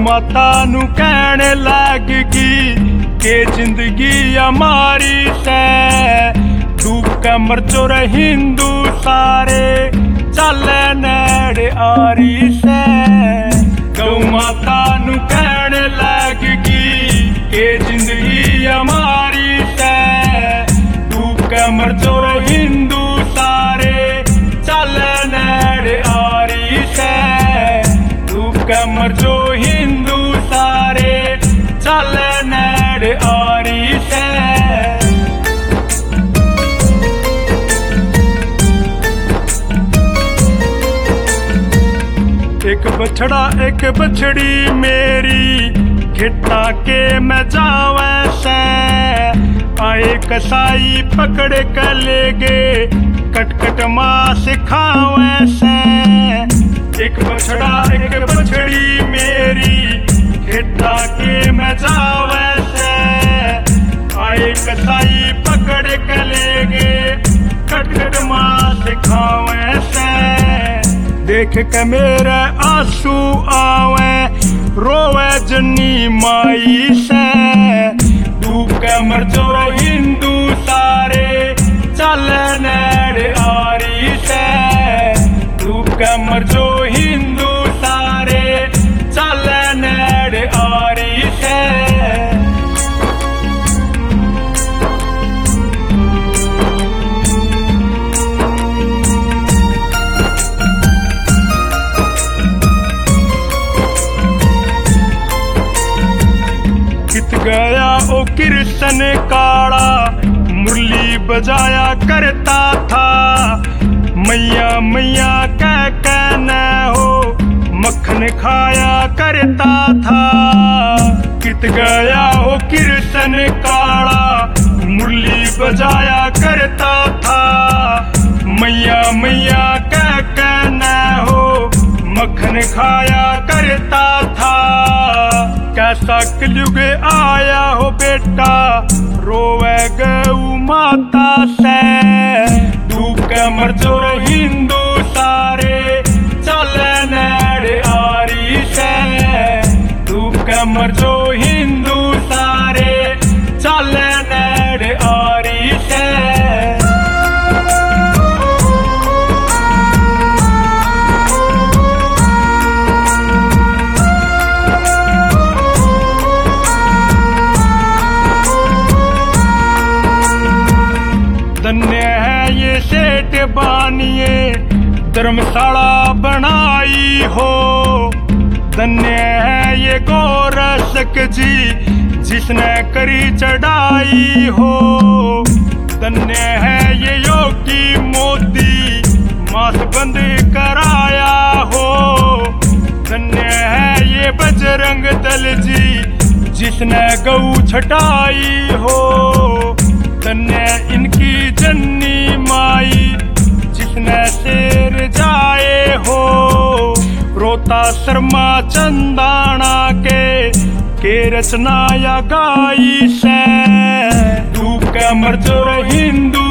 माता नू कहने लगगी के जिंदगी हमारी से डूब के मर जो रे हिंदू सारे चले नेड़े आरी से। गौ माता नू कहने लगगी के जिंदगी हमारी से डूब के मर जो रे हिंदू सारे चले नेड़े आरी से। डूब के मर जो हिंदू सारे चले नेड़े आरी से। एक बछड़ा एक बछड़ी मेरी खिटा के मैं जावे से। आए कसाई पकड़ के ले गे कटकट मांस खावे से। एक बछड़ा एक बछड़ी मेरी खिटा के मैं जावे से। आए कसाई पकड़ के ले गे कटकट मांस खावे से। देख के मेरे आंसू आवे रोवे जनी माई से। डूब के मर जो हिंदू सारे चले नेड़े आरी से। डूब के मर जो हिंदू सारे चले नेड़े आरी से। गया ओ कृष्ण काला मुरली बजाया करता था। मैया मैया कह न हो मक्खन खाया करता था। कित गया ओ कृष्ण काला मुरली बजाया करता था। मैया मैया कह न हो मक्खन खाया करता था। कैसा कलयुग आया हो बेटा रोवे गौ माता से। डूब के मर जो हिंदू सारे चले नेड़े आरी से। डूब के मर जो हिंदू सारे चले नेड़े आरी से। धन्य है ये सेठ बानिए धर्मशाला बनाई हो। धन्य है ये गोरक्षक जी जिसने करी चढ़ाई हो। धन्य है ये योगी मोदी मास बंद कराया हो। धन्य है ये बजरंग दल जी जिसने गौ छटाई हो। धन्य इनकी जन्नी माई जिसने शेर जाए हो। रोता शर्मा चंदाना के रचना या गाई से। डूब के मर जो हिंदू